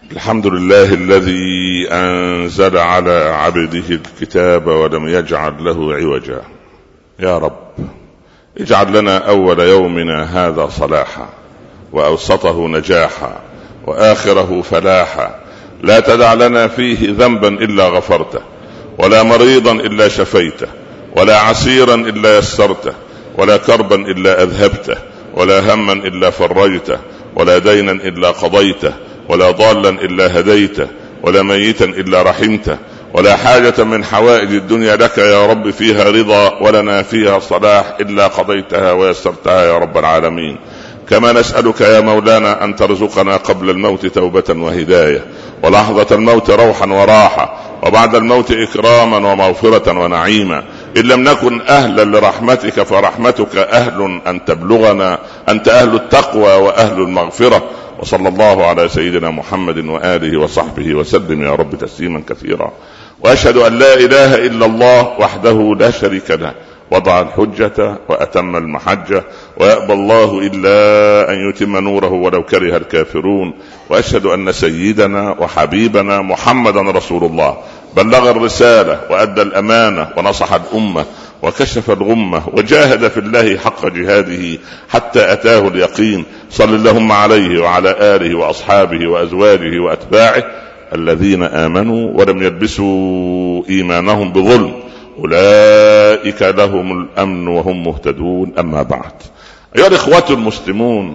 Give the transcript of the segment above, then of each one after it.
الحمد لله الذي أنزل على عبده الكتاب ولم يجعل له عوجا. يا رب اجعل لنا أول يومنا هذا صلاحا، وأوسطه نجاحا، وآخره فلاحا. لا تدع لنا فيه ذنبا إلا غفرته، ولا مريضا إلا شفيته، ولا عسيرا إلا يسرته، ولا كربا إلا أذهبته، ولا هما إلا فرجته، ولا دينا إلا قضيته، ولا ضالا إلا هديته، ولا ميتا إلا رحمته، ولا حاجة من حوائج الدنيا لك يا رب فيها رضا ولنا فيها صلاح إلا قضيتها ويسرتها يا رب العالمين. كما نسألك يا مولانا أن ترزقنا قبل الموت توبة وهداية، ولحظة الموت روحا وراحة، وبعد الموت إكراما ومغفرة ونعيما. إن لم نكن أهلا لرحمتك فرحمتك أهل أن تبلغنا، أنت أهل التقوى وأهل المغفرة. وصلى الله على سيدنا محمد وآله وصحبه وسلم يا رب تسليما كثيرا. وأشهد أن لا إله إلا الله وحده لا شريك له، وضع الحجة وأتم المحجة، ويأبى الله إلا أن يتم نوره ولو كره الكافرون. وأشهد أن سيدنا وحبيبنا محمدا رسول الله بلغ الرسالة وأدى الأمانة ونصح الأمة وكشف الغمة وجاهد في الله حق جهاده حتى أتاه اليقين. صل اللهم عليه وعلى آله وأصحابه وأزواجه وأتباعه الذين آمنوا ولم يلبسوا إيمانهم بظلم، أولئك لهم الأمن وهم مهتدون. أما بعد، أيها الإخوة المسلمون،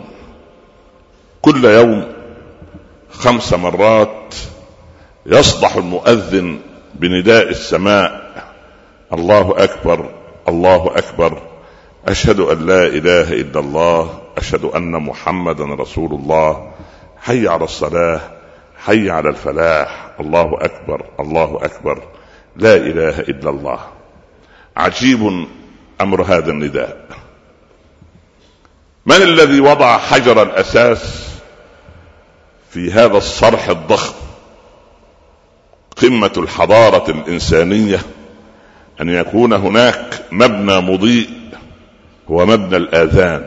كل يوم 5 مرات يصدح المؤذن بنداء السماء: الله أكبر، الله أكبر، أشهد أن لا إله إلا الله، أشهد أن محمدا رسول الله، حي على الصلاة، حي على الفلاح، الله أكبر، الله أكبر، لا إله إلا الله. عجيب أمر هذا النداء. من الذي وضع حجر الأساس في هذا الصرح الضخم، قمة الحضارة الإنسانية، أن يكون هناك مبنى مضيء هو مبنى الآذان؟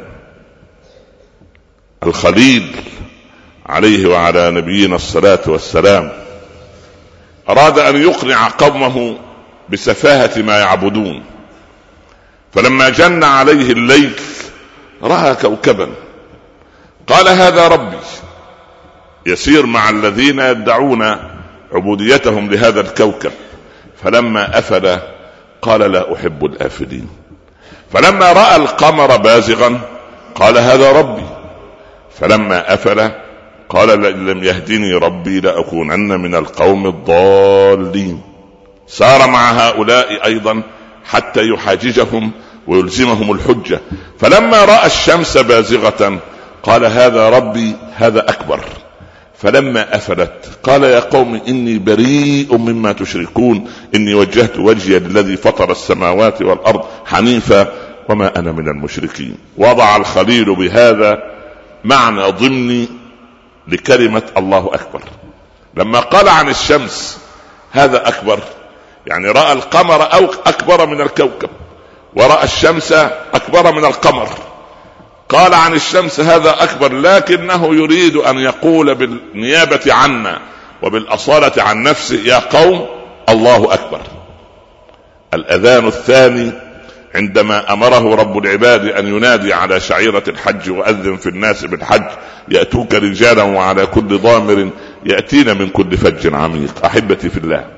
الخليل عليه وعلى نبينا الصلاة والسلام أراد أن يقنع قومه بسفاهة ما يعبدون، فلما جن عليه الليل رأى كوكبا، قال هذا ربي، يسير مع الذين يدعون عبوديتهم لهذا الكوكب. فلما أفل قال لا أحب الآفلين. فلما رأى القمر بازغا قال هذا ربي. فلما أفل قال لئن لم يهدني ربي لأكونن من القوم الضالين. سار مع هؤلاء أيضا حتى يحاججهم ويلزمهم الحجة. فلما رأى الشمس بازغة قال هذا ربي، هذا أكبر. فلما أفلت قال يا قوم إني بريء مما تشركون، إني وجهت وجهي للذي فطر السماوات والأرض حنيفا وما أنا من المشركين. وضع الخليل بهذا معنى ضمني لكلمة الله أكبر. لما قال عن الشمس هذا أكبر، يعني رأى القمر أو أكبر من الكوكب، ورأى الشمس أكبر من القمر. قال عن الشمس هذا أكبر، لكنه يريد أن يقول بالنيابة عنا وبالأصالة عن نفسه يا قوم الله أكبر. الأذان الثاني عندما أمره رب العباد أن ينادي على شعيرة الحج: وأذن في الناس بالحج يأتوك رجالا وعلى كل ضامر يأتين من كل فج عميق. أحبتي في الله،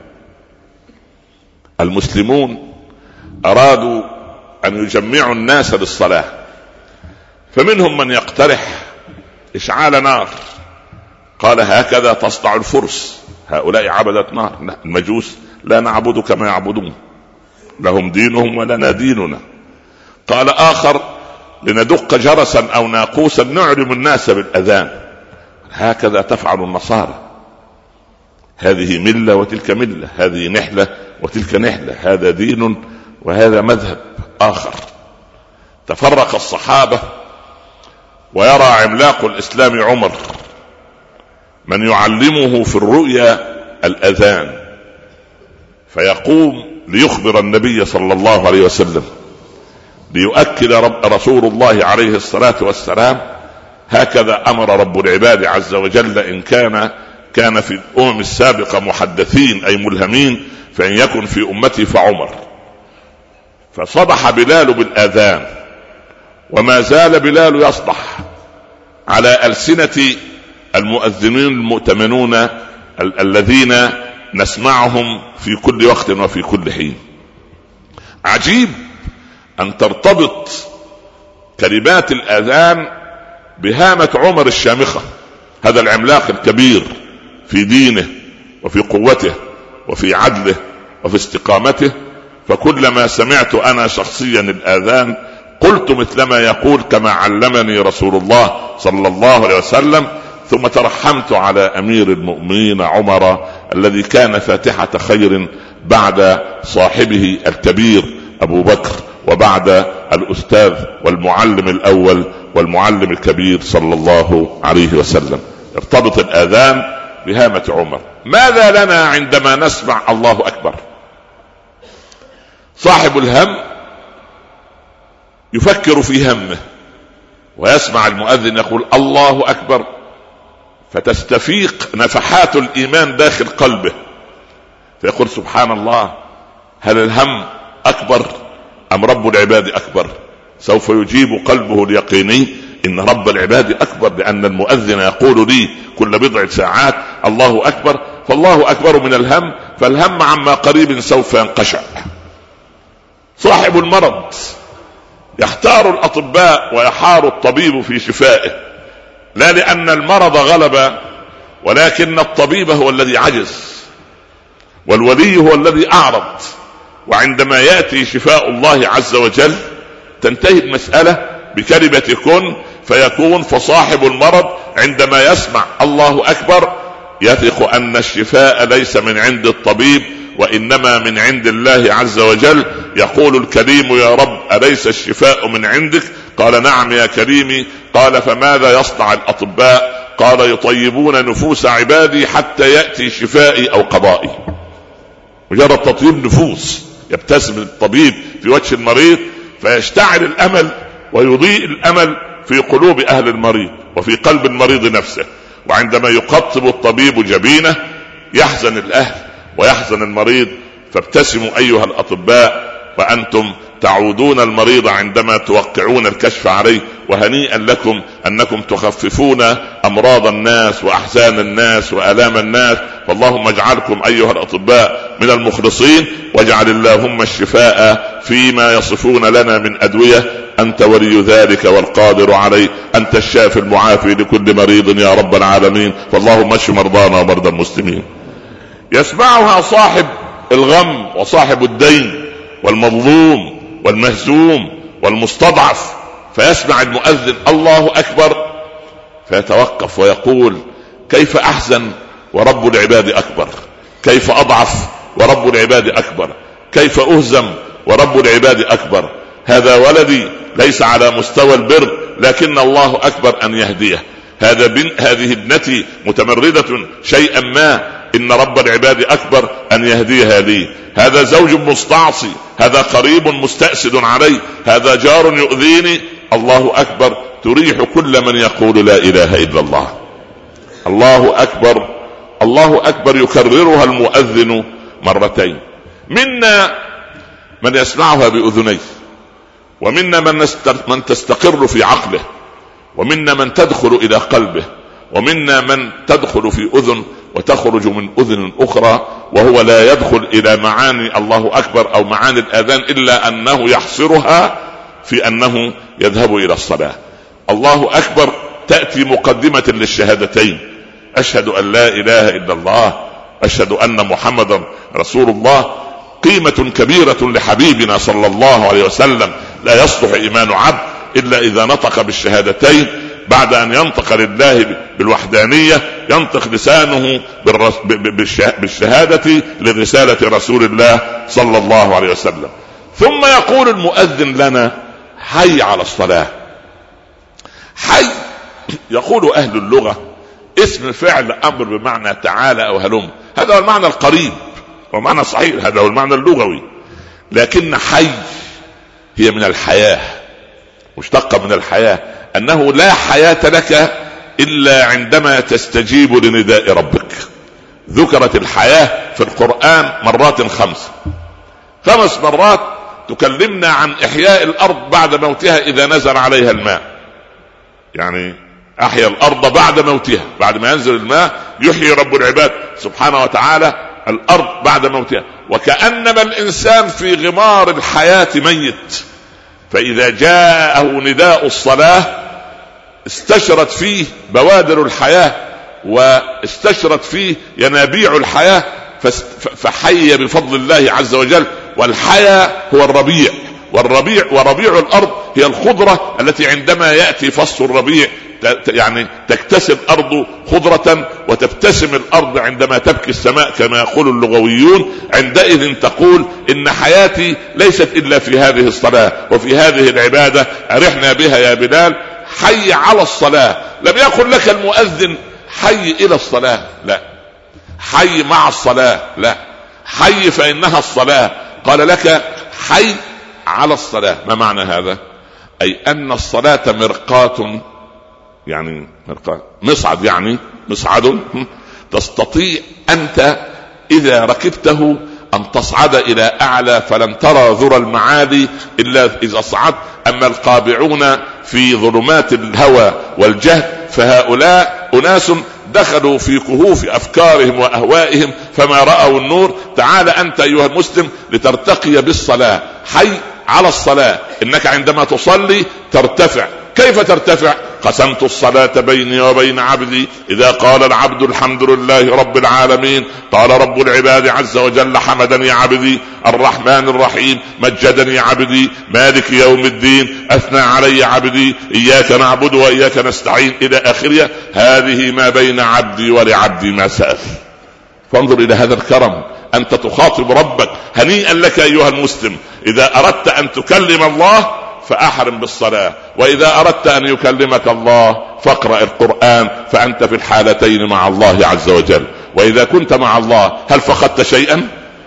المسلمون أرادوا أن يجمعوا الناس للصلاة، فمنهم من يقترح إشعال نار. قال هكذا تصنع الفرس، هؤلاء عبدة نار، المجوس لا نعبد كما يعبدون، لهم دينهم ولنا ديننا. قال آخر لندق جرسا أو ناقوسا نعلم الناس بالأذان، هكذا تفعل النصارى، هذه ملة وتلك ملة، هذه نحلة وتلك نحلة، هذا دين وهذا مذهب آخر. تفرق الصحابة، ويرى عملاق الإسلام عمر من يعلمه في الرؤيا الأذان، فيقوم ليخبر النبي صلى الله عليه وسلم ليؤكد رسول الله عليه الصلاة والسلام هكذا أمر رب العباد عز وجل إن كان كان في الأمم السابقة محدثين أي ملهمين، فإن يكن في أمتي فعمر. فصبح بلال بالآذان، وما زال بلال يصدح على ألسنة المؤذنين المؤتمنون الذين نسمعهم في كل وقت وفي كل حين. عجيب أن ترتبط كلمات الآذان بهامة عمر الشامخة، هذا العملاق الكبير في دينه وفي قوته وفي عدله وفي استقامته. فكلما سمعت أنا شخصيا الآذان قلت مثل ما يقول كما علمني رسول الله صلى الله عليه وسلم، ثم ترحمت على أمير المؤمنين عمر الذي كان فاتحة خير بعد صاحبه الكبير أبو بكر، وبعد الأستاذ والمعلم الأول والمعلم الكبير صلى الله عليه وسلم. ارتبط الآذان بهامة عمر. ماذا لنا عندما نسمع الله أكبر؟ صاحب الهم يفكر في همه ويسمع المؤذن يقول الله أكبر، فتستفيق نفحات الإيمان داخل قلبه، فيقول سبحان الله، هل الهم أكبر أم رب العباد أكبر؟ سوف يجيب قلبه اليقيني إن رب العباد أكبر، لأن المؤذن يقول لي كل بضع ساعات الله أكبر، فالله أكبر من الهم، فالهم عما قريب سوف ينقشع. صاحب المرض يختار الأطباء ويحار الطبيب في شفائه، لا لأن المرض غلب، ولكن الطبيب هو الذي عجز والولي هو الذي أعرض. وعندما يأتي شفاء الله عز وجل تنتهي المسألة بكلمة كن فيكون. فصاحب المرض عندما يسمع الله أكبر يثق أن الشفاء ليس من عند الطبيب وإنما من عند الله عز وجل. يقول الكريم يا رب أليس الشفاء من عندك؟ قال نعم يا كريمي. قال فماذا يصنع الأطباء؟ قال يطيبون نفوس عبادي حتى يأتي شفائي أو قضائي. مجرد تطيب نفوس، يبتسم الطبيب في وجه المريض فيشتعل الأمل ويضيء الأمل في قلوب أهل المريض وفي قلب المريض نفسه. وعندما يقطب الطبيب جبينه يحزن الأهل ويحزن المريض. فابتسموا أيها الأطباء وأنتم تعودون المريض عندما توقعون الكشف عليه، وهنيئا لكم أنكم تخففون أمراض الناس وأحزان الناس وآلام الناس. فاللهم اجعلكم أيها الأطباء من المخلصين، واجعل اللهم الشفاء فيما يصفون لنا من أدوية. أنت ولي ذلك والقادر عليه، أنت الشافي المعافي لكل مريض يا رب العالمين. فاللهم اشف مرضانا ومرضى المسلمين. يسمعها صاحب الغم وصاحب الدين والمظلوم والمهزوم والمستضعف، فيسمع المؤذن الله أكبر فيتوقف ويقول كيف أحزن ورب العباد أكبر، كيف أضعف ورب العباد أكبر، كيف أهزم ورب العباد أكبر. هذا ولدي ليس على مستوى البر لكن الله أكبر أن يهديه. هذه ابنتي متمردة شيئا ما، إن رب العباد أكبر أن يهديها لي. هذا زوج مستعصي، هذا قريب مستأسد علي، هذا جار يؤذيني. الله أكبر تريح كل من يقول لا إله إلا الله. الله أكبر الله أكبر يكررها المؤذن مرتين. منا من يسمعها بأذنيه، ومنا من تستقر في عقله، ومنا من تدخل إلى قلبه، ومنا من تدخل في أذن وتخرج من أذن أخرى، وهو لا يدخل إلى معاني الله أكبر أو معاني الآذان إلا أنه يحصرها في أنه يذهب إلى الصلاة. الله أكبر تأتي مقدمة للشهادتين، أشهد أن لا إله إلا الله، أشهد أن محمدا رسول الله. قيمة كبيرة لحبيبنا صلى الله عليه وسلم. لا يصلح إيمان عبد إلا إذا نطق بالشهادتين. بعد أن ينطق لله بالوحدانية ينطق لسانه بالشهادة لرسالة رسول الله صلى الله عليه وسلم. ثم يقول المؤذن لنا حي على الصلاة. حي يقول أهل اللغة اسم فعل أمر بمعنى تعالى أو هلم، هذا هو المعنى القريب ومعنى صحيح، هذا هو المعنى اللغوي. لكن حي هي من الحياة، مشتقة من الحياة، أنه لا حياة لك إلا عندما تستجيب لنداء ربك. ذكرت الحياة في القرآن مرات 5 مرات تكلمنا عن إحياء الأرض بعد موتها إذا نزل عليها الماء. يعني أحيا الأرض بعد موتها، بعد ما ينزل الماء يحيي رب العباد سبحانه وتعالى الأرض بعد موتها. وكأنما الإنسان في غمار الحياة ميت، فإذا جاءه نداء الصلاة استشرت فيه بوادر الحياة واستشرت فيه ينابيع الحياة، فحي بفضل الله عز وجل. والحياة هو الربيع، وربيع الأرض هي الخضرة التي عندما يأتي فصل الربيع يعني تكتسب أرض خضرة وتبتسم الأرض عندما تبكي السماء كما يقول اللغويون. عندئذ تقول إن حياتي ليست إلا في هذه الصلاة وفي هذه العبادة، أرحنا بها يا بلال. حي على الصلاة، لم يقل لك المؤذن حي إلى الصلاة، لا، حي مع الصلاة، لا، حي فإنها الصلاة. قال لك حي على الصلاة. ما معنى هذا؟ أي أن الصلاة مرقاة، يعني مرقاة مصعد، يعني مصعد تستطيع أنت إذا ركبته أن تصعد إلى أعلى، فلن ترى ذرى المعالي إلا إذا صعدت. أما القابعون في ظلمات الهوى والجهل فهؤلاء أناس دخلوا في كهوف أفكارهم وأهوائهم فما رأوا النور. تعال أنت أيها المسلم لترتقي بالصلاة. حي على الصلاة، إنك عندما تصلي ترتفع. كيف ترتفع؟ قسمت الصلاة بيني وبين عبدي، إذا قال العبد الحمد لله رب العالمين قال رب العباد عز وجل حمدني عبدي، الرحمن الرحيم مجدني عبدي، مالك يوم الدين أثنى علي عبدي، إياك نعبد وإياك نستعين إلى آخره. هذه ما بين عبدي ولعبدي ما سأل. فانظر إلى هذا الكرم، أنت تخاطب ربك. هنيئا لك أيها المسلم إذا أردت أن تكلم الله فأحرم بالصلاة، وإذا أردت أن يكلمك الله فاقرأ القرآن، فأنت في الحالتين مع الله عز وجل. وإذا كنت مع الله هل فقدت شيئا؟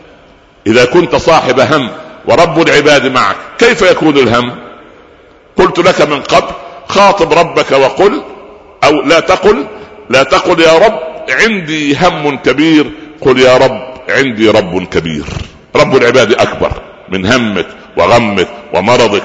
إذا كنت صاحب هم ورب العباد معك كيف يكون الهم؟ قلت لك من قبل خاطب ربك وقل، أو لا تقل يا رب عندي هم كبير، قل يا رب عندي رب كبير. رب العباد أكبر من همك وغمك ومرضك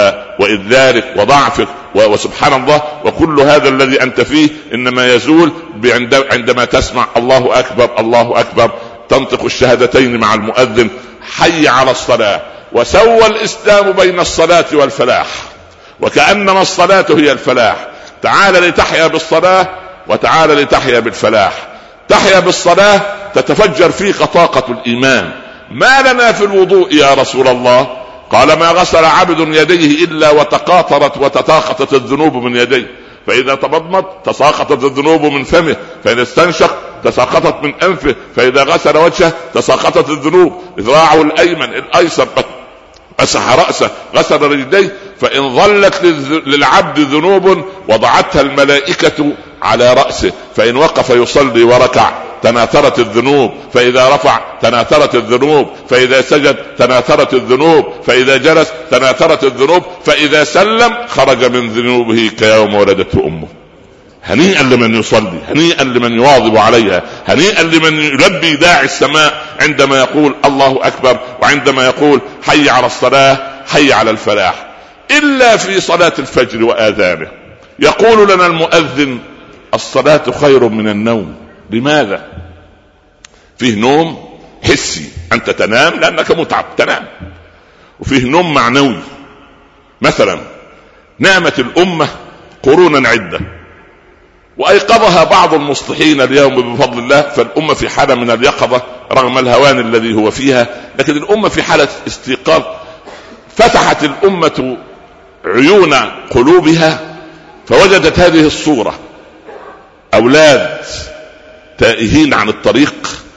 وإذلالك وضعفك وسبحان الله. وكل هذا الذي أنت فيه إنما يزول عندما تسمع الله أكبر الله أكبر، تنطق الشهادتين مع المؤذن حي على الصلاة. وسوى الإسلام بين الصلاة والفلاح، وكأنما الصلاة هي الفلاح. تعال لتحيا بالصلاة وتعال لتحيا بالفلاح. تحيا بالصلاة تتفجر فيك طاقة الإيمان. ما لنا في الوضوء يا رسول الله؟ قال ما غسل عبد يديه إلا وتقاطرت وتتاقطت الذنوب من يديه، فإذا تمضمض تساقطت الذنوب من فمه، فإذا استنشق تساقطت من أنفه، فإذا غسل وجهه تساقطت الذنوب. ذراعه الأيمن الأيسر مسح رأسه، غسل رجليه. فإن ظلت للعبد ذنوب وضعتها الملائكة على رأسه، فإن وقف يصلي وركع تناثرت الذنوب، فإذا رفع تناثرت الذنوب، فإذا سجد تناثرت الذنوب، فإذا جلس تناثرت الذنوب، فإذا سلم خرج من ذنوبه كيوم ولدته أمه. هنيئا لمن يصلي، هنيئا لمن يواظب عليها، هنيئا لمن يلبي داعي السماء عندما يقول الله أكبر، وعندما يقول حي على الصلاة حي على الفلاح. إلا في صلاة الفجر وآذانه يقول لنا المؤذن الصلاة خير من النوم. لماذا؟ فيه نوم حسي، أنت تنام لأنك متعب تنام، وفيه نوم معنوي. مثلا نامت الأمة قرونا عدة وأيقظها بعض المصلحين اليوم بفضل الله، فالأمة في حالة من اليقظة رغم الهوان الذي هو فيها، لكن الأمة في حالة استيقاظ. فتحت الأمة عيون قلوبها فوجدت هذه الصورة: أولاد تائهين عن الطريق،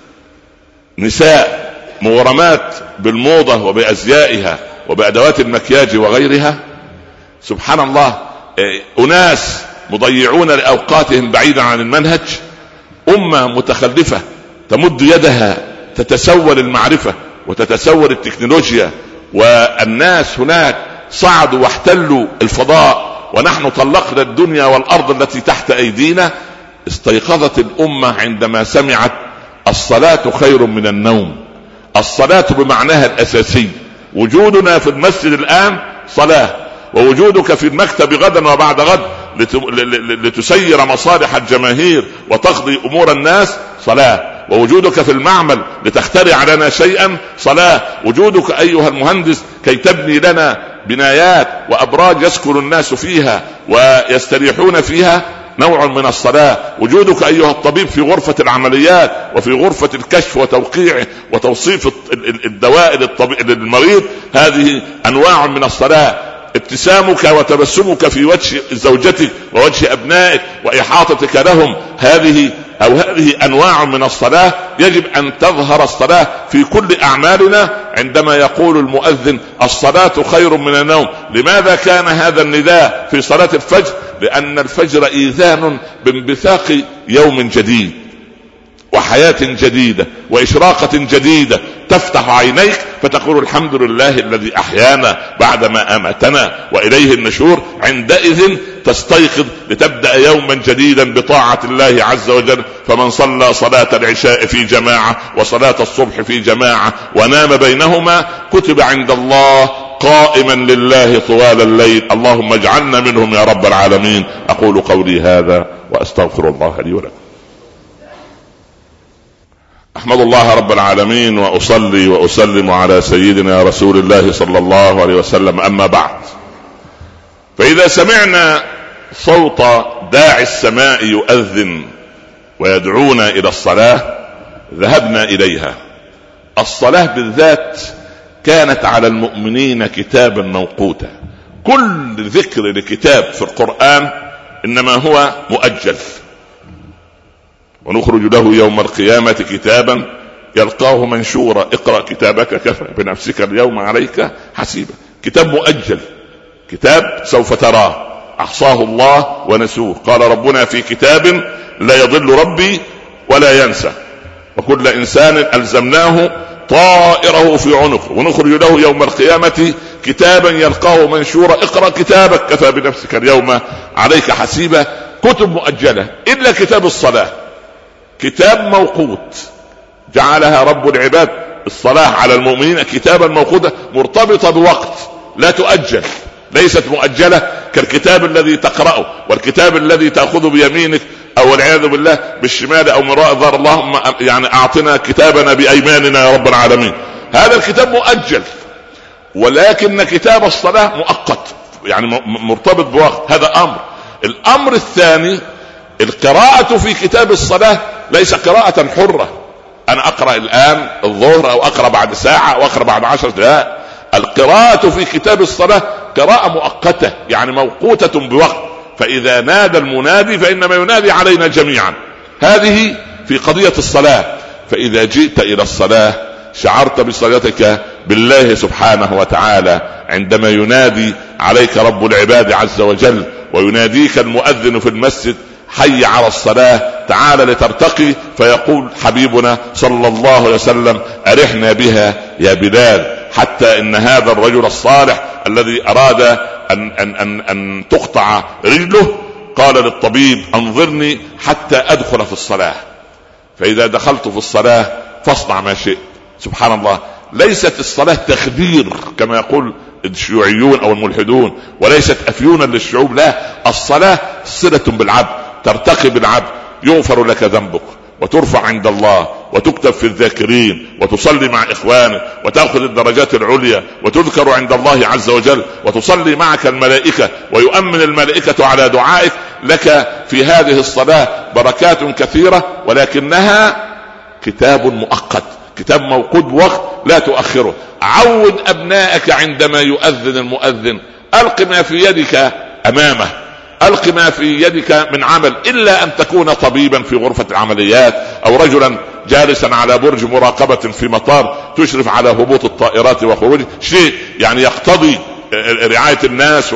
نساء مغرمات بالموضة وبأزيائها وبأدوات المكياج وغيرها. سبحان الله، أناس مضيعون لأوقاتهم بعيدا عن المنهج، أمة متخلفة تمد يدها تتسول المعرفة وتتسول التكنولوجيا، والناس هناك صعدوا واحتلوا الفضاء ونحن طلقنا الدنيا والأرض التي تحت أيدينا. استيقظت الأمة عندما سمعت الصلاة خير من النوم. الصلاة بمعناها الأساسي. وجودنا في المسجد الآن صلاة، ووجودك في المكتب غدا وبعد غد لتسير مصالح الجماهير وتقضي أمور الناس صلاة، ووجودك في المعمل لتخترع لنا شيئا صلاة، وجودك أيها المهندس كي تبني لنا بنايات وأبراج يسكن الناس فيها ويستريحون فيها نوع من الصلاة، وجودك أيها الطبيب في غرفة العمليات وفي غرفة الكشف وتوقيعه وتوصيف الدواء للمريض، هذه أنواع من الصلاة. ابتسامك وتبسمك في وجه زوجتك ووجه أبنائك وإحاطتك لهم، هذه أنواع من الصلاة. يجب أن تظهر الصلاة في كل أعمالنا. عندما يقول المؤذن الصلاة خير من النوم، لماذا كان هذا النداء في صلاة الفجر؟ لأن الفجر إيذان بانبثاق يوم جديد وحياة جديدة وإشراقة جديدة، تفتح عينيك فتقول الحمد لله الذي أحيانا بعدما أماتنا وإليه النشور. عندئذ تستيقظ لتبدأ يوما جديدا بطاعة الله عز وجل. فمن صلى صلاة العشاء في جماعة وصلاة الصبح في جماعة ونام بينهما كتب عند الله قائما لله طوال الليل. اللهم اجعلنا منهم يا رب العالمين. أقول قولي هذا وأستغفر الله لي ولكم. أحمد الله رب العالمين وأصلي وأسلم على سيدنا رسول الله صلى الله عليه وسلم. أما بعد، فإذا سمعنا صوت داعي السماء يؤذن ويدعونا إلى الصلاة ذهبنا إليها. الصلاة بالذات كانت على المؤمنين كتابا موقوتا. كل ذكر لكتاب في القرآن إنما هو مؤجل. ونخرج له يوم القيامة كتابا يلقاه منشورا اقرأ كتابك كفى بنفسك اليوم عليك حسيبا. كتاب مؤجل، كتاب سوف تراه أحصاه الله ونسوه. قال ربنا في كتاب لا يضل ربي ولا ينسى وكل إنسان ألزمناه طائره في عنقه ونخرج له يوم القيامة كتابا يلقاه منشورا اقرأ كتابك كفى بنفسك اليوم عليك حسيبا. كتب مؤجلة إلا كتاب الصلاة، كتاب موقوت جعلها رب العباد. الصلاة على المؤمنين كتابا موقوتا مرتبطة بوقت لا تؤجل، ليست مؤجلة كالكتاب الذي تقرأه والكتاب الذي تأخذه بيمينك أو والعياذ بالله بالشمال أو من وراء ظهر. اللهم يعني أعطنا كتابنا بأيماننا يا رب العالمين. هذا الكتاب مؤجل، ولكن كتاب الصلاة مؤقت يعني مرتبط بوقت. هذا أمر. الأمر الثاني القراءة في كتاب الصلاة ليس قراءة حرة، أنا أقرأ الآن الظهر أو أقرأ بعد ساعة أو أقرأ بعد 10 دقائق. القراءة في كتاب الصلاة قراءة مؤقتة يعني موقوتة بوقت. فإذا نادى المنادي فإنما ينادي علينا جميعا. هذه في قضية الصلاة. فإذا جئت إلى الصلاة شعرت بصلاتك بالله سبحانه وتعالى عندما ينادي عليك رب العباد عز وجل ويناديك المؤذن في المسجد حي على الصلاة تعال لترتقي. فيقول حبيبنا صلى الله عليه وسلم أرحنا بها يا بلال. حتى إن هذا الرجل الصالح الذي أراد أن تقطع رجله قال للطبيب أنظرني حتى أدخل في الصلاة، فإذا دخلت في الصلاة فاصنع ما شئت. سبحان الله. ليست الصلاة تخدير كما يقول الشيوعيون أو الملحدون، وليست أفيونا للشعوب. لا، الصلاة صلة بالعبد، ترتقي بالعبد، يغفر لك ذنبك وترفع عند الله وتكتب في الذاكرين وتصلي مع إخوانك وتأخذ الدرجات العليا وتذكر عند الله عز وجل وتصلي معك الملائكة ويؤمن الملائكة على دعائك. لك في هذه الصلاة بركات كثيرة، ولكنها كتاب مؤقت، كتاب موقوت بوقت لا تؤخره. عود أبنائك عندما يؤذن المؤذن ألق ما في يدك أمامه، ألق ما في يدك من عمل، إلا أن تكون طبيبا في غرفة العمليات أو رجلا جالسا على برج مراقبة في مطار تشرف على هبوط الطائرات وخروج شيء يعني يقتضي رعاية الناس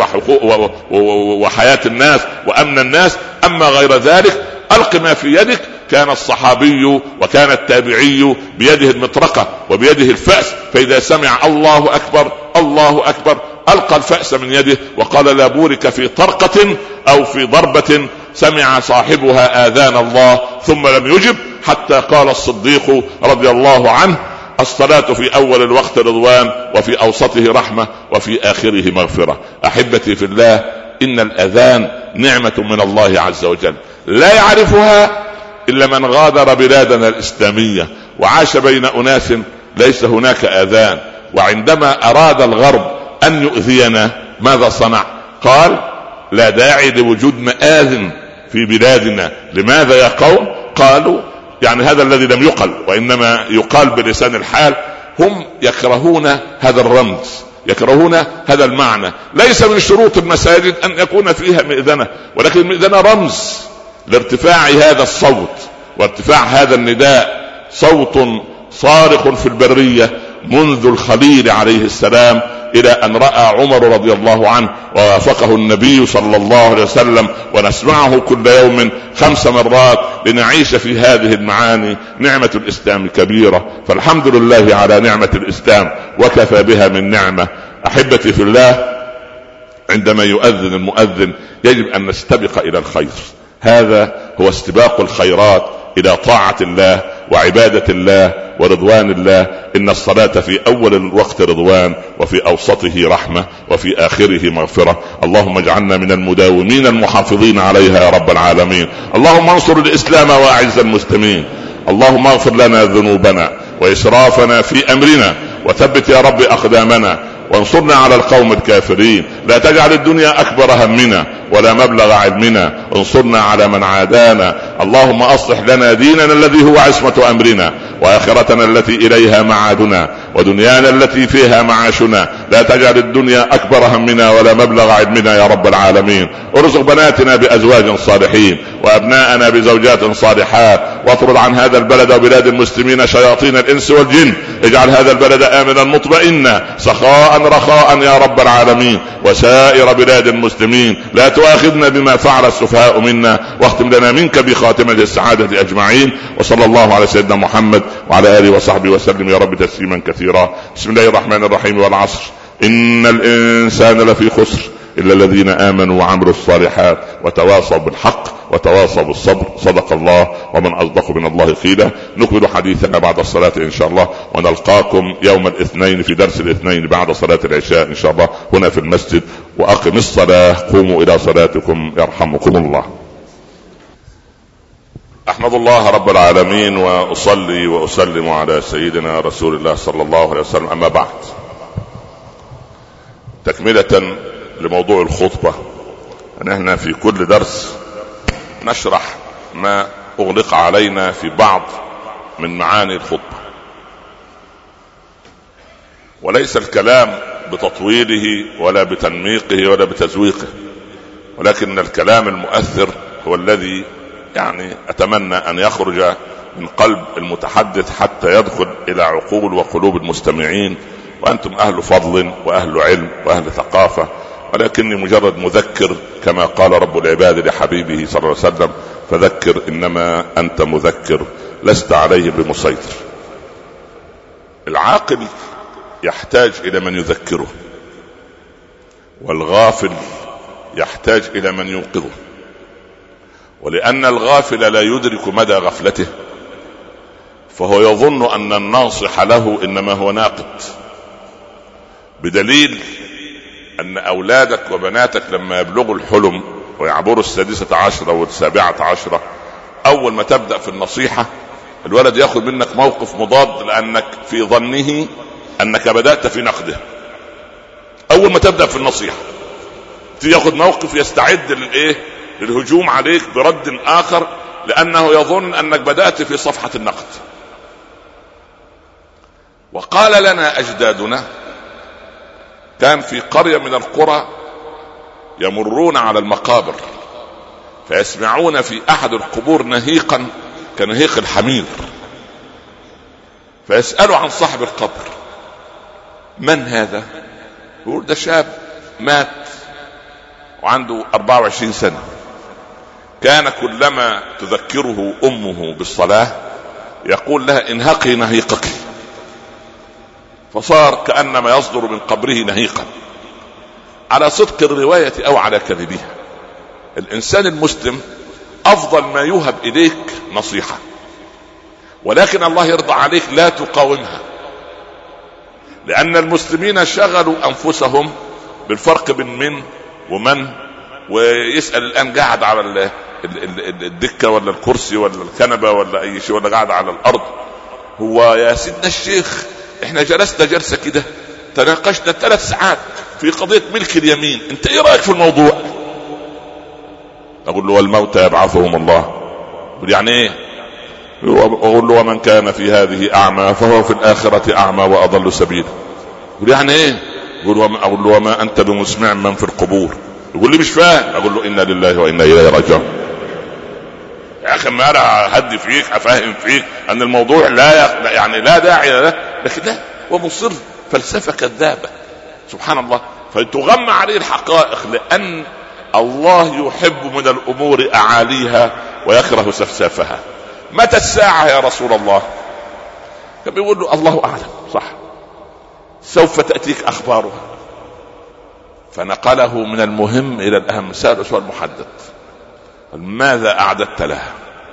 وحياة الناس وأمن الناس. أما غير ذلك ألق ما في يدك. كان الصحابي وكان التابعي بيده المطرقة وبيده الفأس، فإذا سمع الله أكبر الله أكبر ألقى الفأس من يده وقال لا بورك في طرقة أو في ضربة سمع صاحبها آذان الله ثم لم يجب، حتى قال الصديق رضي الله عنه: الصلاة في أول الوقت رضوان، وفي أوسطه رحمة، وفي آخره مغفرة. أحبتي في الله، إن الأذان نعمة من الله عز وجل لا يعرفها إلا من غادر بلادنا الإسلامية وعاش بين أناس ليس هناك أذان. وعندما أراد الغرب أن يؤذينا ماذا صنع؟ قال: لا داعي لوجود مآذن في بلادنا. لماذا يا قوم؟ قالوا يعني هذا الذي لم يقل وإنما يقال بلسان الحال، هم يكرهون هذا الرمز، يكرهون هذا المعنى. ليس من شروط المساجد أن يكون فيها مئذنة، ولكن المئذنة رمز لارتفاع هذا الصوت وارتفاع هذا النداء. صوت صارخ في البرية منذ الخليل عليه السلام إلى أن رأى عمر رضي الله عنه ووافقه النبي صلى الله عليه وسلم، ونسمعه كل يوم 5 مرات لنعيش في هذه المعاني. نعمة الإسلام كبيرة، فالحمد لله على نعمة الإسلام وكفى بها من نعمة. أحبتي في الله، عندما يؤذن المؤذن يجب أن نستبق إلى الخير. هذا هو استباق الخيرات إلى طاعة الله وعبادة الله ورضوان الله. إن الصلاة في أول الوقت رضوان، وفي أوسطه رحمة، وفي آخره مغفرة. اللهم اجعلنا من المداومين المحافظين عليها يا رب العالمين. اللهم انصر الإسلام وأعز المسلمين. اللهم اغفر لنا ذنوبنا وإسرافنا في أمرنا، وثبت يا رب أقدامنا، وانصرنا على القوم الكافرين. لا تجعل الدنيا أكبر همنا ولا مبلغ علمنا، انصرنا على من عادانا. اللهم أصلح لنا ديننا الذي هو عصمة أمرنا، وآخرتنا التي إليها معادنا، ودنيانا التي فيها معاشنا. لا تجعل الدنيا أكبر همنا ولا مبلغ علمنا يا رب العالمين. ارزق بناتنا بأزواج صالحين، وأبناءنا بزوجات صالحات، واطرد عن هذا البلد وبلاد المسلمين شياطين الإنس والجن. اجعل هذا البلد آمنا مطمئنا سخاء رخاء يا رب العالمين، وسائر بلاد المسلمين. لا تؤاخذنا بما فعل السفهاء منا، واختم لنا منك بخاتمة السعادة أجمعين. وصلى الله على سيدنا محمد وعلى آله وصحبه وسلم يا رب تسليما كثيرا. بسم الله الرحمن الرحيم. والعصر إن الإنسان لفي خسر إلا الذين آمنوا وعملوا الصالحات وتواصوا بالحق وتواصوا بالصبر. صدق الله، ومن أصدق من الله قيلا. نكمل حديثنا بعد الصلاة إن شاء الله، ونلقاكم يوم الاثنين في درس الاثنين بعد صلاة العشاء إن شاء الله هنا في المسجد. وأقم الصلاة، قوموا إلى صلاتكم يرحمكم الله. أحمد الله رب العالمين، وأصلي وأسلم على سيدنا رسول الله صلى الله عليه وسلم. أما بعد، تكملة لموضوع الخطبة، نحن في كل درس نشرح ما أغلق علينا في بعض من معاني الخطبة، وليس الكلام بتطويله ولا بتنميقه ولا بتزويقه، ولكن الكلام المؤثر هو الذي يعني أتمنى أن يخرج من قلب المتحدث حتى يدخل إلى عقول وقلوب المستمعين. وأنتم أهل فضل وأهل علم وأهل ثقافة، ولكني مجرد مذكر كما قال رب العباد لحبيبه صلى الله عليه وسلم: فذكر إنما أنت مذكر لست عليه بمسيطر. العاقل يحتاج إلى من يذكره، والغافل يحتاج إلى من ينقذه. ولأن الغافل لا يدرك مدى غفلته، فهو يظن أن الناصح له إنما هو ناقد، بدليل أن أولادك وبناتك لما يبلغوا الحلم ويعبروا 16 و17، أول ما تبدأ في النصيحة الولد يأخذ منك موقف مضاد، لأنك في ظنه أنك بدأت في نقده. أول ما تبدأ في النصيحة يأخذ موقف يستعد للهجوم عليك برد آخر، لأنه يظن أنك بدأت في صفحة النقد. وقال لنا أجدادنا، كان في قرية من القرى يمرون على المقابر فيسمعون في أحد القبور نهيقا كنهيق الحمير، فيسألوا عن صاحب القبر: من هذا؟ يقول: ده شاب مات وعنده 24 سنة، كان كلما تذكره أمه بالصلاة يقول لها: انهقي نهيقك. فصار كأنما يصدر من قبره نهيقا، على صدق الرواية أو على كذبها. الإنسان المسلم افضل ما يوهب اليك نصيحة، ولكن الله يرضى عليك لا تقاومها، لان المسلمين شغلوا انفسهم بالفرق بين من ومن. ويسأل الان قاعد على الدكة ولا الكرسي ولا الكنبة ولا اي شيء، ولا قاعد على الارض. هو يا سيدنا الشيخ احنا جلسنا جلسة كده تناقشنا 3 ساعات في قضية ملك اليمين، انت ايه رأيك في الموضوع؟ اقول له والموتى يبعثهم الله. يقول يعني ايه؟ اقول له ومن كان في هذه اعمى فهو في الاخرة اعمى واضل سبيلا. يقول يعني ايه؟ اقول له وما انت بمسمع من في القبور. يقول لي مش فاهم. اقول له انا لله وانا اليه راجعون. يا اخي ما انا هدي فيك افهم فيك ان الموضوع لا يعني لا داعي له، لكن لا ومصر فلسفة كذابة سبحان الله. فتغمى عليه الحقائق، لان الله يحب من الامور اعاليها ويكره سفسافها. متى الساعة يا رسول الله؟ كان بيقول له الله اعلم، صح، سوف تأتيك اخبارها. فنقله من المهم الى الاهم، سأله سؤال محدد: ماذا اعددت لها؟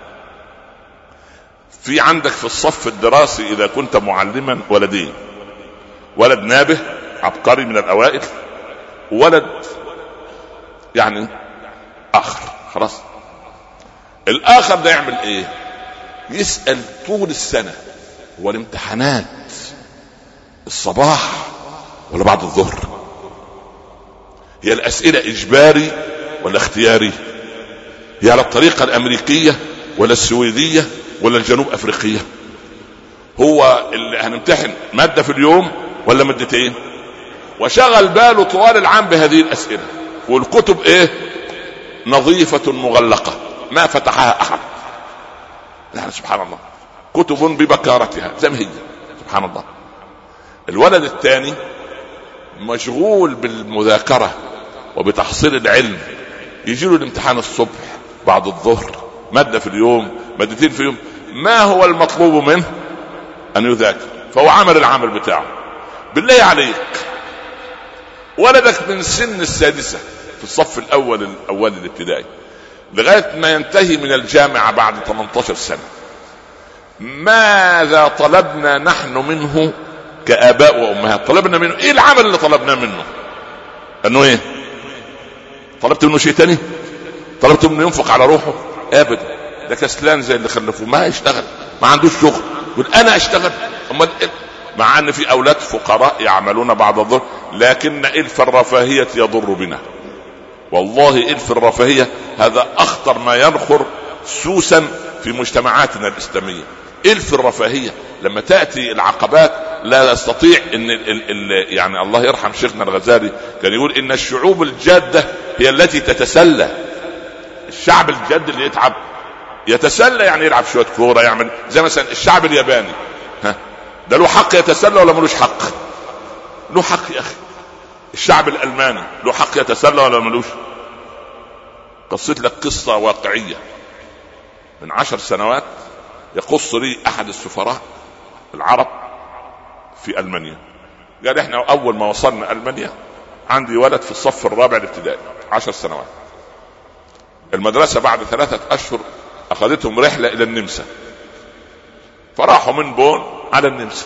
في عندك في الصف الدراسي اذا كنت معلما ولدين، ولد نابه عبقري من الاوائل، وولد يعني اخر. خلاص الاخر ده يعمل ايه؟ يسأل طول السنة والامتحانات الصباح ولا بعد الظهر؟ هي الاسئلة اجباري ولا اختياري؟ هي على الطريقة الامريكية ولا السويدية ولا الجنوب افريقية؟ هو اللي هنمتحن مادة في اليوم ولا مادتين؟ وشغل باله طوال العام بهذه الاسئلة، والكتب ايه؟ نظيفة مغلقة ما فتحها احد. يعني سبحان الله، كتب ببكارتها زي ما هي سبحان الله. الولد الثاني مشغول بالمذاكرة وبتحصيل العلم، يجي له الامتحان الصبح بعد الظهر، مادة في اليوم مادتين في اليوم، ما هو المطلوب منه؟ ان يذاكر. فهو عمل العمل بتاعه. بالله عليك ولدك من سن السادسة في الصف الاول الابتدائي لغاية ما ينتهي من الجامعة بعد 18 سنة، ماذا طلبنا نحن منه كآباء وأمهات؟ طلبنا منه ايه؟ العمل اللي طلبناه منه انه ايه؟ طلبت منه شيء تاني؟ طلبت منه ينفق على روحه؟ ابدا، ده كسلان زي اللي خلفوه، ما يشتغل، ما عندوش شغل، يقول انا اشتغل. مع ان في اولاد فقراء يعملون بعد الظهر، لكن الف الرفاهية يضر بنا. والله الف الرفاهية هذا اخطر ما ينخر سوسا في مجتمعاتنا الاسلامية. الف الرفاهية لما تأتي العقبات لا يستطيع ان يعني الله يرحم شيخنا الغزالي كان يقول ان الشعوب الجادة هي التي تتسلى. الشعب الجاد اللي يتسلى يعني يلعب شوية كورة، يعمل زي مثلا الشعب الياباني، ده له حق يتسلى ولا ملوش حق؟ له حق يا اخي. الشعب الالماني له حق يتسلى ولا ملوش؟ قصيت لك قصة واقعية من 10 سنوات يقص لي احد السفراء العرب في المانيا، قال احنا اول ما وصلنا المانيا عندي ولد في الصف الرابع الابتدائي 10 سنوات، المدرسة بعد 3 أشهر اخذتهم رحلة الى النمسا، فراحوا من بون على النمسا.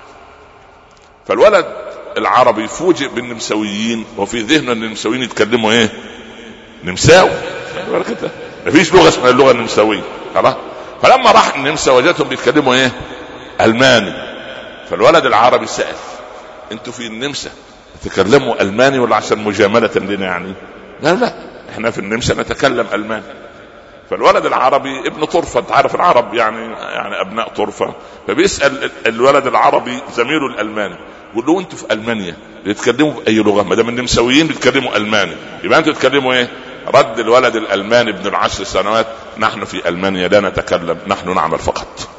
فالولد العربي فوجئ بالنمساويين، وفي ذهنه ان النمساويين يتكلموا ايه؟ نمساوي، مفيش لغة اسمها اللغة النمساوية خلاص. فلما راح النمسا وجدتهم بيتكلموا ايه؟ الماني. فالولد العربي سأل انتوا في النمسا تتكلموا الماني ولا عشان مجاملة لنا يعني؟ لا احنا في النمسا نتكلم الماني. فالولد العربي ابن طرفة، تعرف العرب يعني ابناء طرفة، فبيسأل الولد العربي زميله الالماني يقول له انتوا في المانيا بيتكلموا باي لغة؟ ما دام النمساويين بيتكلموا الماني يبقى انتوا بتتكلموا ايه؟ رد الولد الالماني ابن 10 سنوات نحن في المانيا لا نتكلم، نحن نعمل فقط.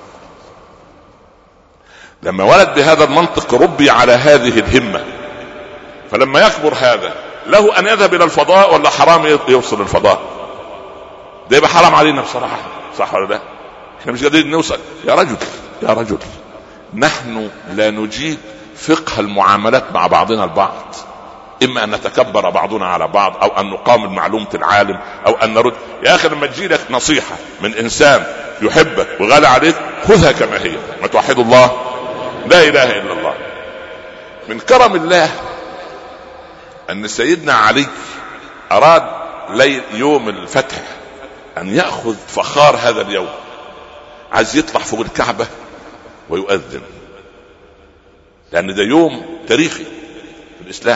لما ولد بهذا المنطق ربي على هذه الهمة، فلما يكبر هذا له ان يذهب الى الفضاء ولا حرام يوصل الفضاء؟ ده يبقى حرام علينا بصراحة، صح ولا لا؟ احنا مش قادرين نوصل. يا رجل نحن لا نجيد فقه المعاملات مع بعضنا البعض. اما ان نتكبر بعضنا على بعض، او ان نقامل معلومة العالم، او ان نرد. يا اخي لما تجي لك نصيحة من انسان يحبك وغالي عليك خذها كما هي، ما توحد الله لا اله الا الله. من كرم الله ان سيدنا علي اراد ليل يوم الفتح ان يأخذ فخار هذا اليوم، عايز يطلع فوق الكعبة ويؤذن، لان ده يوم تاريخي في الاسلام.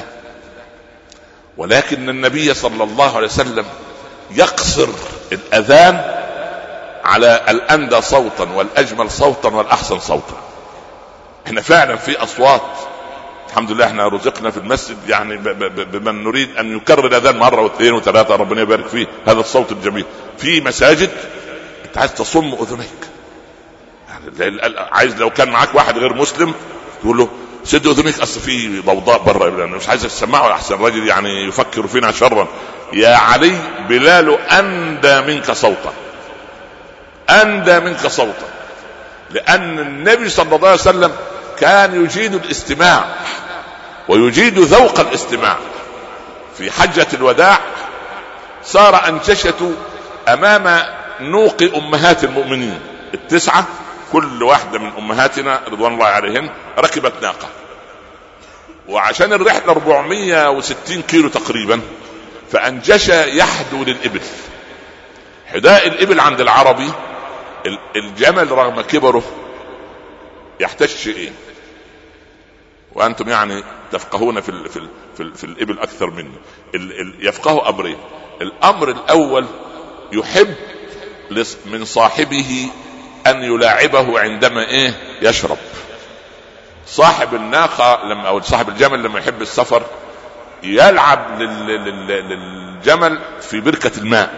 ولكن النبي صلى الله عليه وسلم يقصر الاذان على الأندى صوتا والأجمل صوتا والأحسن صوتا. احنا فعلا في أصوات الحمد لله، احنا رزقنا في المسجد يعني بمن نريد أن يكرر الأذان مرة واثنين وثلاثة، ربنا يبارك فيه هذا الصوت الجميل. في مساجد انت عايز تصم أذنيك، يعني عايز لو كان معاك واحد غير مسلم تقول له سد أذنيك، أصل في ضوضاء برا، لأنه مش عايز تسمعه أحسن رجل يعني يفكر فينا شرا. يا علي بلال أندى منك صوتا، أندى منك صوتا، لأن النبي صلى الله عليه وسلم كان يجيد الاستماع ويجيد ذوق الاستماع. في حجة الوداع صار أنجشة أمام نوق أمهات المؤمنين التسعة، كل واحدة من أمهاتنا رضوان الله عليهن ركبت ناقة، وعشان الرحلة 460 كيلو تقريبا، فأنجش يحدو للإبل. حداء الإبل عند العربي الجمل رغم كبره يحتاج شيئين، وأنتم يعني تفقهون في الإبل أكثر مني. يفقه أمرين. الأمر الأول يحب من صاحبه أن يلاعبه عندما يشرب. صاحب الناقة أو صاحب الجمل لما يحب السفر يلعب للجمل في بركة الماء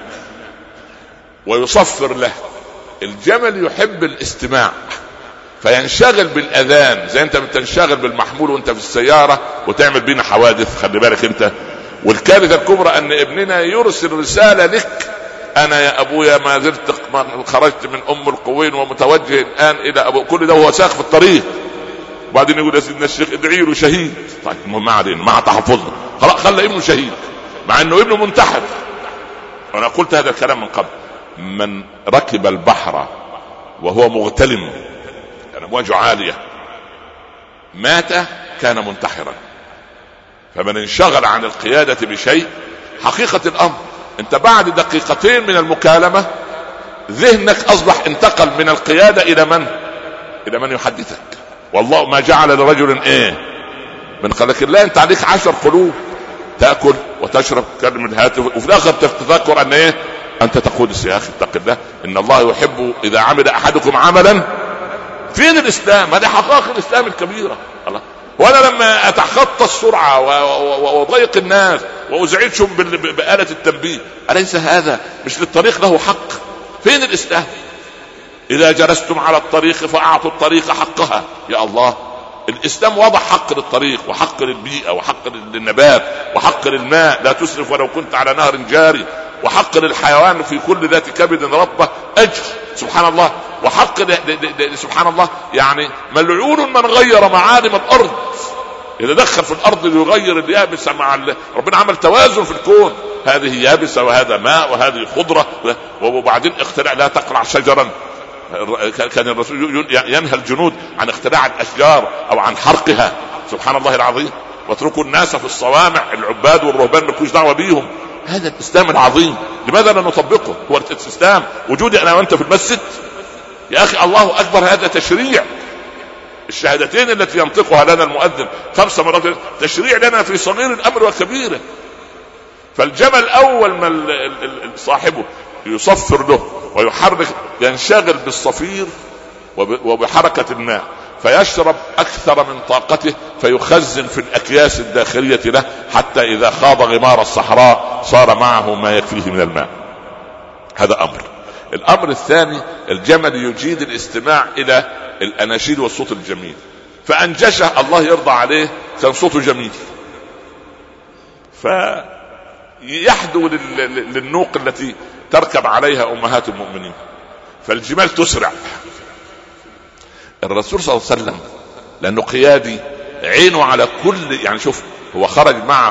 ويصفر له. الجمل يحب الاستماع فينشغل بالأذان، زي انت بتنشغل بالمحمول وانت في السيارة وتعمل بينا حوادث، خلي بالك انت. والكارثة الكبرى ان ابننا يرسل رسالة لك: انا يا ابويا ما زلت خرجت من ام القوين ومتوجه الان الى ابو، كل ده وهو ساق في الطريق. وبعدين يقول يا سيدنا الشيخ ادعي له شهيد. طيب ما علينا، مع تحفظنا خلاص خلى ابنه شهيد مع انه ابنه منتحر. وانا قلت هذا الكلام من قبل: من ركب البحر وهو مغتلم يعني امواجه عالية مات كان منتحرا. فمن انشغل عن القيادة بشيء، حقيقة الامر انت بعد دقيقتين من المكالمة ذهنك اصبح انتقل من القيادة الى من يحدثك. والله ما جعل لرجل من قلق الله، انت عليك 10 قلوب، تأكل وتشرب تكلم الهاتف، وفي الاخر تتذكر ان انت تقول يا اخي اتق الله ان الله يحب اذا عمل احدكم عملا. فين الاسلام؟ هذه حقائق الاسلام الكبيرة. الله، وانا لما اتخطى السرعة وضيق الناس وازعجهم بآلة التنبيه، أليس هذا مش للطريق له حق؟ فين الاسلام؟ اذا جلستم على الطريق فاعطوا الطريق حقها. يا الله، الاسلام وضع حق للطريق وحق للبيئة وحق للنبات وحق للماء، لا تسرف ولو كنت على نهر جاري، وحق للحيوان في كل ذات كبد رطبة أجر، سبحان الله، وحق سبحان الله يعني ملعون من غير معالم الأرض. إذا دخل في الأرض ليغير اليابسة مع ربنا عمل توازن في الكون، هذه يابسة وهذا ماء وهذه خضرة، وبعدين اخترع لا تقرع شجرا. كان الرسول ينهى الجنود عن اختراع الأشجار أو عن حرقها، سبحان الله العظيم. واتركوا الناس في الصوامع، العباد والرهبان ملكوش دعوة بيهم. هذا الإسلام العظيم لماذا لا نطبقه؟ هو الإسلام وجودي أنا وأنت في المسجد؟ يا أخي الله أكبر، هذا تشريع. الشهادتين التي ينطقها لنا المؤذن 5 مرات تشريع لنا في صغير الأمر وكبيره. فالجمل أول ما صاحبه يصفر له ويحرك ينشغل بالصفير وبحركة الماء، فيشرب أكثر من طاقته، فيخزن في الأكياس الداخلية له، حتى إذا خاض غمار الصحراء صار معه ما يكفيه من الماء. هذا أمر. الأمر الثاني، الجمل يجيد الاستماع إلى الأناشيد والصوت الجميل، فأنجشه الله يرضى عليه، كان صوته جميل، فيحدو للنوق التي تركب عليها أمهات المؤمنين، فالجمال تسرع. الرسول صلى الله عليه وسلم لأنه قيادي عينه على كل، يعني شوف هو خرج معه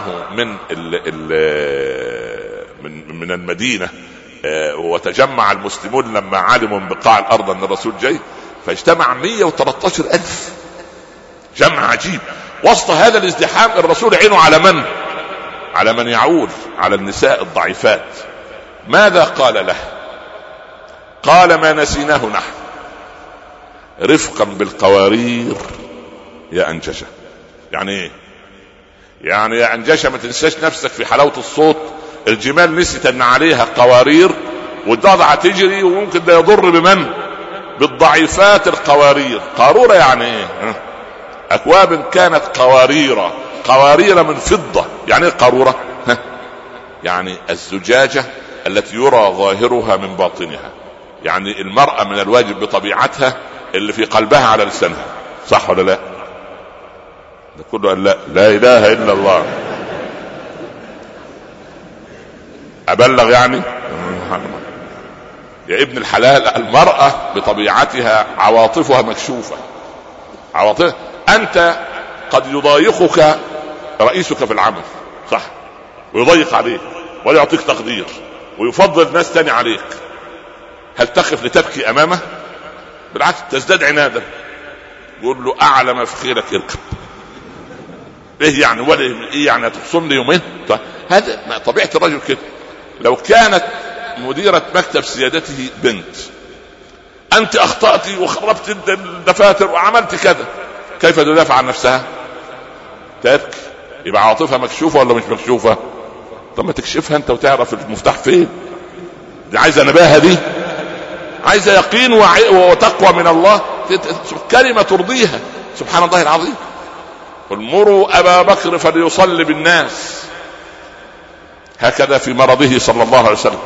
من المدينة، وتجمع المسلمون لما علموا من بقاع الارض ان الرسول جاي، فاجتمع 113,000. جمع عجيب. وسط هذا الازدحام الرسول عينه على من يعول، على النساء الضعيفات. ماذا قال له؟ قال: ما نسيناه نحن، رفقا بالقوارير يا أنجشة. يعني ايه؟ يعني يا أنجشة ما تنساش نفسك في حلاوة الصوت. الجمال نسيت ان عليها قوارير والضاضعة تجري، وممكن ده يضر بمن؟ بالضعيفات. القوارير، قارورة يعني ايه؟ اكواب كانت قوارير من فضة. يعني ايه قارورة؟ يعني الزجاجة التي يرى ظاهرها من باطنها. يعني المرأة من الواجب بطبيعتها اللي في قلبها على لسانها، صح ولا لا؟ ده كله قال لا اله الا الله. ابلغ يعني يا ابن الحلال. المرأة بطبيعتها عواطفها مكشوفة. انت قد يضايقك رئيسك في العمل، صح، ويضيق عليك ولا يعطيك تقدير ويفضل ناس تاني عليك. هل تقف لتبكي امامه؟ بالعكس تزداد عنادا. يقول له اعلى ما في خيرك اركب. ايه يعني؟ ولا ايه يعني؟ تخصم لي يومين؟ هذا طبيعة الرجل كده. لو كانت مديرة مكتب سيادته بنت، انت اخطأت وخربت الدفاتر وعملت كذا، كيف تدافع عن نفسها؟ تبكي. يبقى عاطفها مكشوفة ولا مش مكشوفة؟ طب ما تكشفها انت وتعرف المفتاح فين. دي عايزة نباهة، دي عايزة يقين وتقوى من الله، كلمة ترضيها. سبحان الله العظيم. قل مروا أبا بكر فليصلي بالناس. هكذا في مرضه صلى الله عليه وسلم.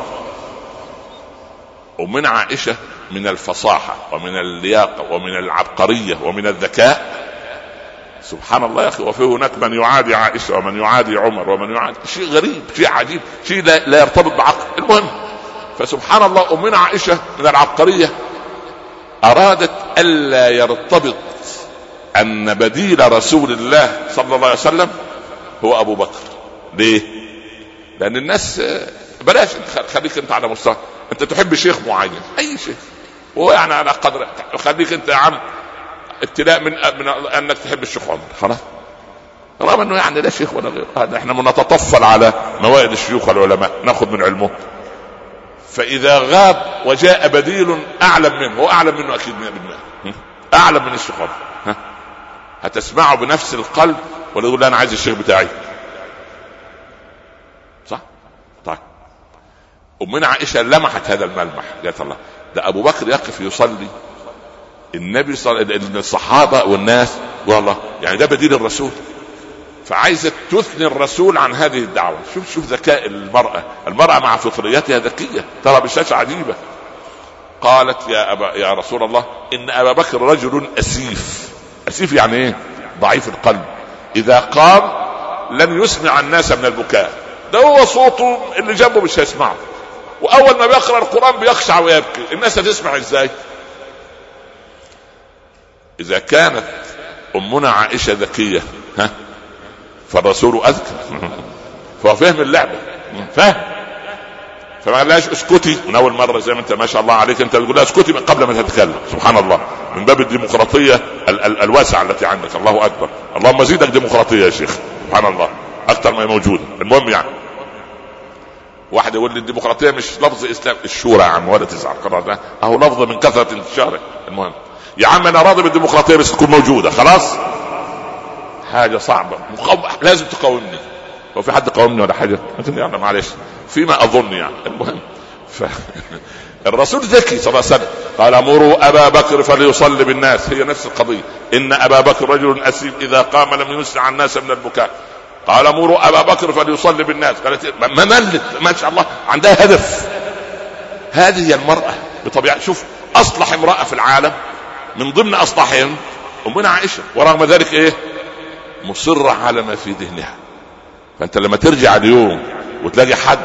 ومن عائشة من الفصاحة ومن اللياقة ومن العبقرية ومن الذكاء. سبحان الله يا أخي. وفي هناك من يعادي عائشة ومن يعادي عمر ومن يعادي، شيء غريب، شيء عجيب، شيء لا يرتبط بعقل. المهم، فسبحان الله ومن عائشة من العبقرية أرادت ألا يرتبط أن بديل رسول الله صلى الله عليه وسلم هو أبو بكر. ليه؟ لأن الناس بلاش، خليك أنت على مستوى، أنت تحب شيخ معين، أي شيخ، وهو يعني على قدر، خليك أنت يا عم ابتلاء من أنك تحب الشيخ عمر، خلاص، رغم أنه يعني لا شيخ ولا غيره. هذا إحنا بنتطفل على موائد الشيوخ والعلماء، نأخذ من علمه. فإذا غاب وجاء بديل أعلم منه، هو أعلم منه أكيد 100%، أعلم من الشيخ عمر، هتسمعه بنفس القلب ولا يقول لا أنا عايز الشيخ بتاعي؟ صح؟ طيب. ومن عائشة لمحت هذا الملمح، قالت الله ده أبو بكر يقف يصلي، النبي الصحابة والناس والله يعني ده بديل الرسول، فعايزة تثني الرسول عن هذه الدعوة. شوف ذكاء المرأة مع فطريتها ذكية، ترى بشاشة عجيبة. قالت يا رسول الله إن أبا بكر رجل أسيف يعني إيه؟ ضعيف القلب، إذا قام لن يسمع الناس من البكاء، ده هو صوته اللي جنبه مش هيسمعه، وأول ما بيقرأ القرآن بيخشع ويبكي، الناس هتسمع إزاي؟ إذا كانت أمنا عائشة ذكية فالرسول أذكى، فهو فهم اللعبة، فهم، فما قالهاش اسكتي من أول مرة زي ما أنت ما شاء الله عليك، أنت تقول لها اسكتي من قبل ما تتكلم. سبحان الله، من باب الديمقراطية الواسعة التي عندك. الله أكبر، اللهم زيدك ديمقراطية يا شيخ، سبحان الله، أكثر ما موجود. المهم يعني واحد يقول لي الديمقراطية مش لفظ إسلام، الشورى يا عم ولا تزعل، قرار أهو لفظ من كثرة انتشاره. المهم يا عم أنا راضي بالديمقراطية بس تكون موجودة، خلاص. حاجة صعبة، لازم تقاومني. هو في حد قاومني ولا حاجة؟ يعني معلش فيما أظن يعني. المهم الرسول ذكي صلى الله عليه وسلم قال مروا أبا بكر فليصلي بالناس. هي نفس القضية، إن أبا بكر رجل أسيف إذا قام لم يسمع الناس من البكاء. قال مروا أبا بكر فليصلي بالناس. قالت ما ملت، ما شاء الله عندها هدف. هذه هي المرأة بطبيعة. شوف أصلح امرأة في العالم من ضمن أصلحهم أمنا عائشة، ورغم ذلك إيه؟ مصرة على ما في ذهنها. فأنت لما ترجع اليوم وتلاقي حد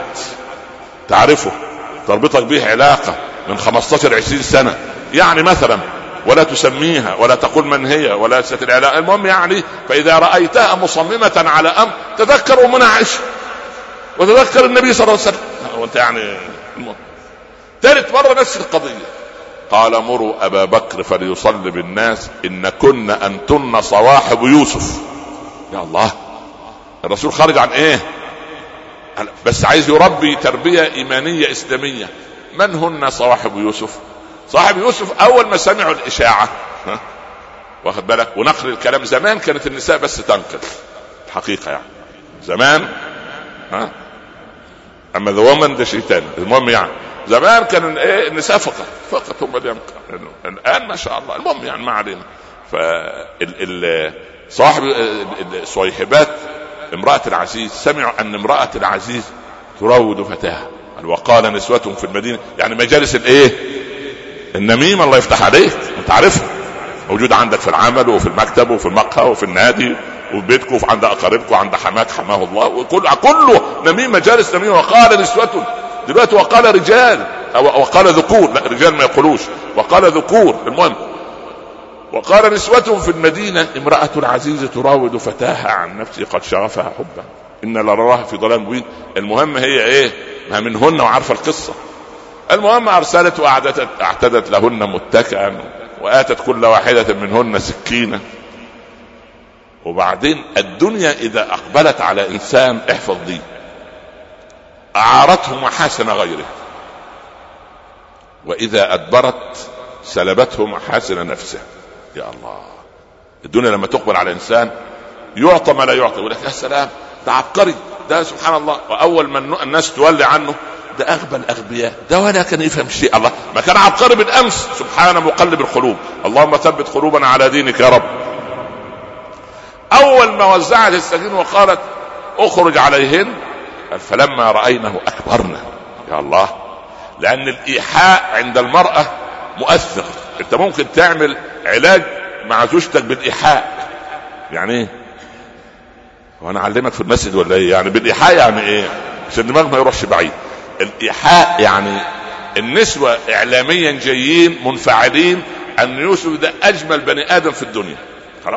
تعرفه تربطك به علاقة من 15-20 سنة، يعني مثلا ولا تسميها ولا تقول من هي ولا ستر. المهم يعني فإذا رأيتها مصممة على أمر تذكر أمنا عائشة وتذكر النبي صلى الله عليه وسلم. وانت يعني ثالث مرة نفس القضية. قال مروا أبا بكر فليصلي بالناس إن كن أنتن صواحب يوسف. يا الله، الرسول خارج عن ايه؟ بس عايز يربي تربية إيمانية إسلامية. من هن صواحب يوسف؟ صاحب يوسف أول ما سمعوا الإشاعة واخد بالك ونقل الكلام، زمان كانت النساء بس تنقل الحقيقة يعني زمان أما ذا ومن ده شيطان. المهم يعني زمان كان ايه النساء فقط هم اللي ينقل. الآن ما شاء الله. المهم يعني ما علينا. صاحب صويحبات امرأة العزيز سمعوا أن امرأة العزيز تراود فتاها. وقال نسوة في المدينة، يعني مجالس الايه النميمة الله يفتح عليك، انت عارفها موجود عندك في العمل وفي المكتب وفي المقهى وفي النادي وفي بيتك وفي عند اقاربك وعند حماك حماه الله، وكله نميمة مجالس نميمة. وقال نسوة دلوقتي وقال رجال او وقال ذكور، لا رجال ما يقولوش، وقال ذكور. المهم وقال نسوة في المدينة امرأة العزيز تراود فتاها عن نفسه قد شغفها حبا إن لنراها في ضلال مبين. المهم هي ايه؟ ما منهن وعارفة القصة. المهم أرسلت واعتدت لهن متكئا وآتت كل واحدة منهن سكينة. وبعدين الدنيا إذا أقبلت على إنسان احفظ دي أعارته محاسن غيره، وإذا أدبرت سلبته محاسن نفسه. يا الله، الدنيا لما تقبل على إنسان يعطى ما لا يعطى، يقول لك يا سلام ده عبقري، ده سبحان الله. وأول ما الناس تولي عنه ده أغبى الأغبياء، ده ولا كان يفهم شيء. الله ما كان عبقري بالأمس، سبحان مقلب القلوب. اللهم ثبت قلوبنا على دينك يا رب. أول ما وزعت السكين وقالت أخرج عليهن فلما رأينه أكبرنا. يا الله، لأن الإيحاء عند المرأة مؤثر. أنت ممكن تعمل علاج مع زوجتك بالإيحاء. يعني إيه؟ وأنا أعلمك في المسجد ولا إيه؟ يعني بالإيحاء يعني إيه؟ عشان دماغ ما يروحش بعيد. الإيحاء يعني النسوة إعلاميا جايين منفعلين أن يوسف ده أجمل بني آدم في الدنيا، خلاص.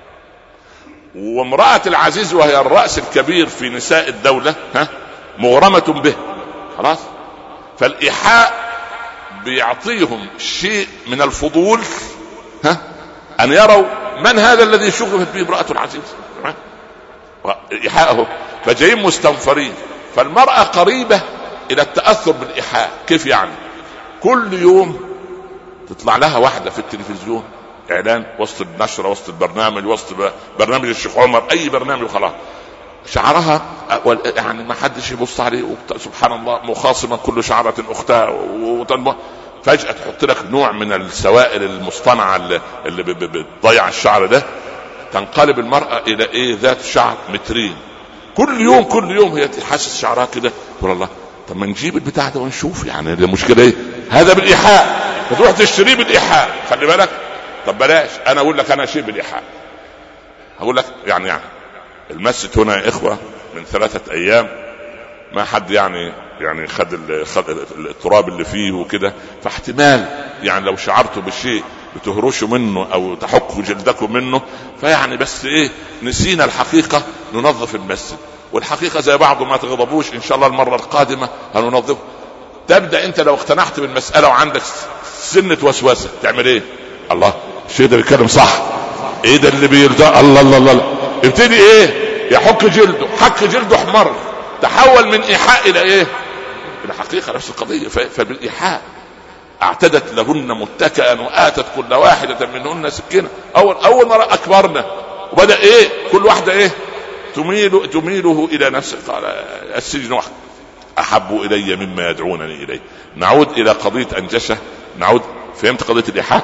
وامرأة العزيز وهي الرأس الكبير في نساء الدولة مغرمة به، خلاص. فالإيحاء بيعطيهم شيء من الفضول أن يروا من هذا الذي شغفت به امرأة العزيز، إيحاءه. فجايين مستنفرين. فالمرأة قريبة إلى التأثر بالإيحاء. كيف يعني؟ كل يوم تطلع لها واحدة في التلفزيون إعلان وسط النشرة وسط البرنامج وسط برنامج الشيخ عمر، أي برنامج وخلاص، شعرها يعني ما حدش يبص عليه، سبحان الله، مخاصمة كل شعرة أختها. فجأة تحط لك نوع من السوائل المصطنعة اللي بتضيع الشعر ده، تنقلب المرأة إلى إيه؟ ذات شعر مترين. كل يوم هي تحسس شعرها كده. تقول الله، طب ما نجيب البتاع ده ونشوف، يعني المشكلة إيه؟ هذا بالإيحاء. فتروح تشتريه بالإيحاء. خلي بالك. طب بلاش، أنا أقول لك أنا شيء بالإيحاء. هقول لك يعني المسجد هنا يا إخوة من 3 أيام ما حد يعني خد التراب اللي فيه وكده، فاحتمال يعني لو شعرتوا بالشيء بتهرشوا منه أو تحكوا جلدكم منه، فيعني بس إيه، نسينا الحقيقة ننظف المسجد. والحقيقة زي بعضه ما تغضبوش، إن شاء الله المرة القادمة هننظفه. تبدأ أنت لو اقتنعت بالمسألة وعندك سنة وسوسة تعمل إيه؟ الله، الشيء ده بيتكلم صح، إيه ده اللي بيرضى؟ الله الله الله، ابتدي إيه؟ يحك جلده، حك جلده حمر، تحول من إيحاء إلى إيه؟ إلى حقيقة. نفس القضية. فبالإيحاء اعتدت لهن متكئا وآتت كل واحدة منهن سكينة. أول مرة أكبرنا، وبدأ إيه؟ كل واحدة إيه؟ تميله إلى نفسه. قال السجن واحد أحب إلي مما يدعونني إليه. نعود إلى قضية أنجشة. نعود. فهمت قضية الإيحاء؟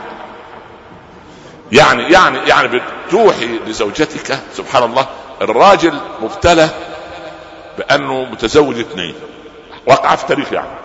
يعني بتوحي لزوجتك. سبحان الله، الراجل مبتلى بأنه متزوج 2، وقع في تاريخ يعني،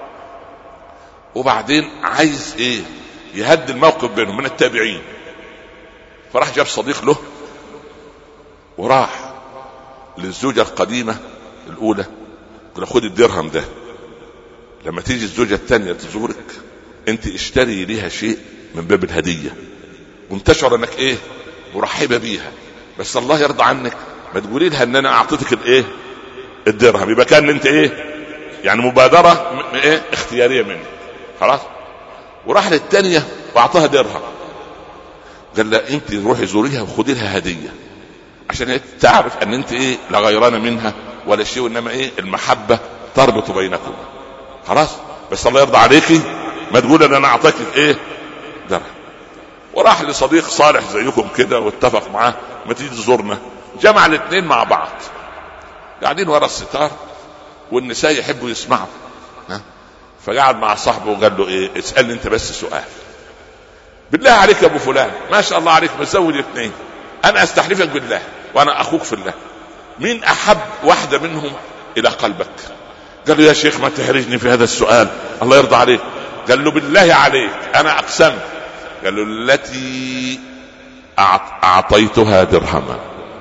وبعدين عايز ايه؟ يهدي الموقف بينهم من التابعين. فراح جاب صديق له وراح للزوجة القديمة الأولى، قال خد الدرهم ده، لما تيجي الزوجة الثانية تزورك انت اشتري لها شيء من باب الهديه، وانتشر انك ايه مرحبه بيها، بس الله يرضى عنك ما تقولي لها ان انا اعطيتك الايه الدرهم، يبقى كان انت ايه يعني مبادره ايه اختياريه منك خلاص. وراح للثانيه واعطاها درهم، قال لا انت روحي زوريها وخدي لها هديه عشان تعرف ان انت ايه لا غيرانه منها ولا شيء، وانما ايه المحبه تربط بينكم خلاص. بس الله يرضى عليكي ما تقول ان انا اعطيك ايه درهم. وراح لصديق صالح زيكم كده واتفق معاه ما تيجي تزورنا، جمع الاثنين مع بعض قاعدين ورا الستار والنساء يحبوا يسمعوا، فقعد مع صاحبه وقال له ايه اسألني انت بس سؤال، بالله عليك يا ابو فلان ما شاء الله عليك متزوج اثنين، انا استحلفك بالله وانا اخوك في الله، مين احب واحدة منهم الى قلبك؟ قال له يا شيخ ما تحرجني في هذا السؤال الله يرضى عليك. قال له بالله عليك انا اقسم. قال له التي اعطيتها درهما.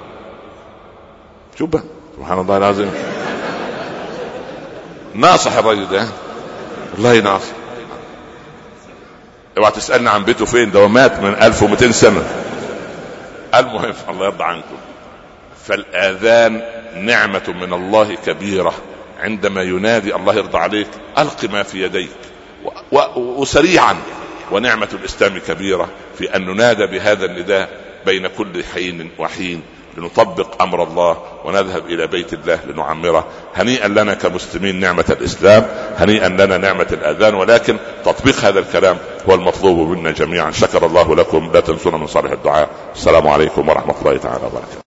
شوف بقى سبحان الله العظيم، ناصح الرجل ده والله ناصح. اوعى تسألني عن بيته فين، ده مات من 1200 سنة. المهم الله يرضى عنكم، فالآذان نعمة من الله كبيرة، عندما ينادي الله يرضى عليك ألق ما في يديك وسريعا. ونعمة الإسلام كبيرة في أن ننادى بهذا النداء بين كل حين وحين لنطبق أمر الله ونذهب إلى بيت الله لنعمره. هنيئا لنا كمسلمين نعمة الإسلام، هنيئا لنا نعمة الأذان، ولكن تطبيق هذا الكلام هو المطلوب منا جميعا. شكر الله لكم، لا تنسونا من صالح الدعاء. السلام عليكم ورحمة الله تعالى وبركاته.